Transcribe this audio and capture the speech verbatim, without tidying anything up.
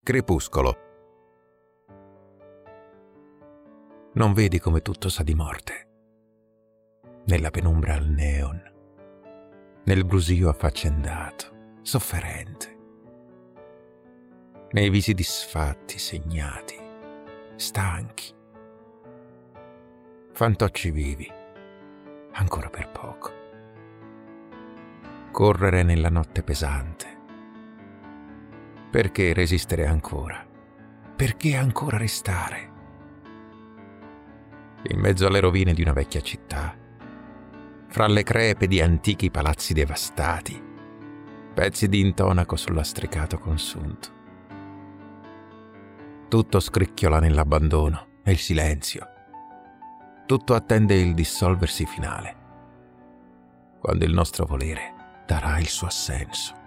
Crepuscolo. Non vedi come tutto sa di morte? Nella penombra al neon, nel brusio affaccendato, sofferente, nei visi disfatti, segnati, stanchi, fantocci vivi, ancora per poco. Correre nella notte pesante. Perché resistere ancora? Perché ancora restare? In mezzo alle rovine di una vecchia città, fra le crepe di antichi palazzi devastati, pezzi di intonaco sul lastricato consunto. Tutto scricchiola nell'abbandono e il silenzio. Tutto attende il dissolversi finale, quando il nostro volere darà il suo assenso.